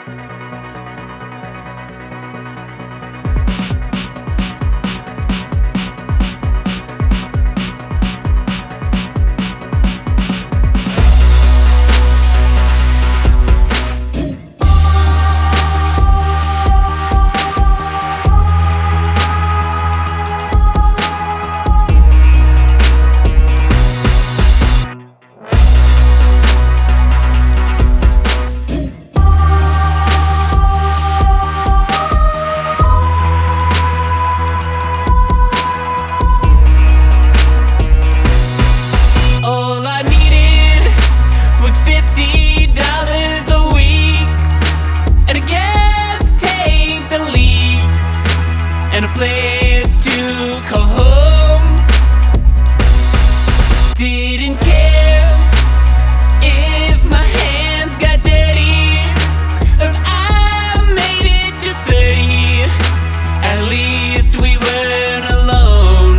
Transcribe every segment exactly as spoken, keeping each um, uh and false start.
and a place to call home. Didn't care if my hands got dirty or if I made it to thirty. At least we weren't alone.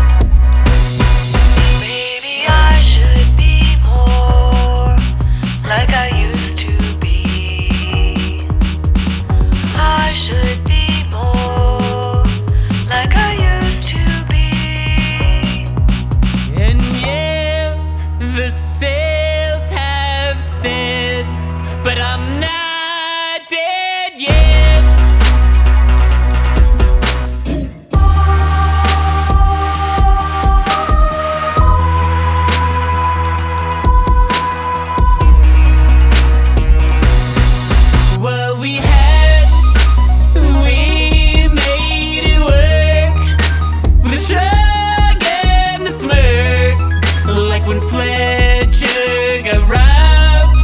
Maybe I should be more like I used to be. I should be more like I used to be. And yeah, the sales have said, but I'm not dead yet. What we had, we made it work with a shrug and a smirk, like when Fletcher got robbed.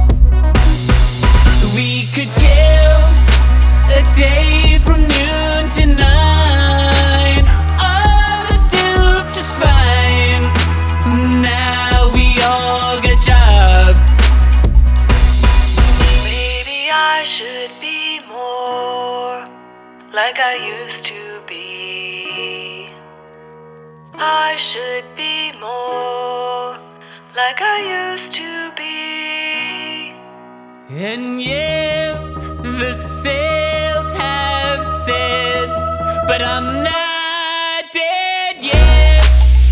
We could kill a day from noon to nine, on the stoop just fine. Now we all got jobs. Maybe I should be more like I used to be. I should be more like I used to be. And yeah, the sales have said, but I'm not dead yet.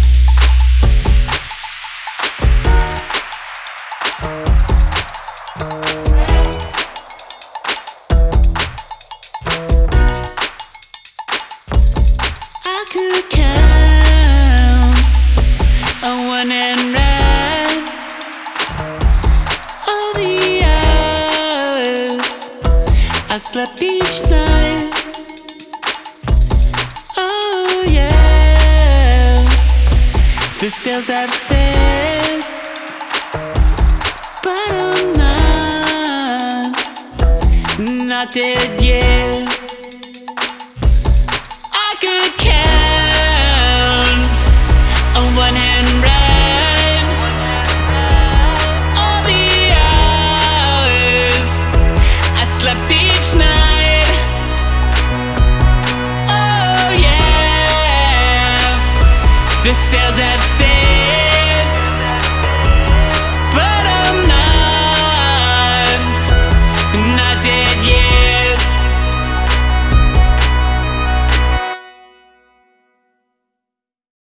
I could count on one hand right all the hours I slept each night. Oh yeah, the sales have said, but I'm not, not dead yet. I could count on one hand right all the hours I slept each night. Oh yeah, the sales have said,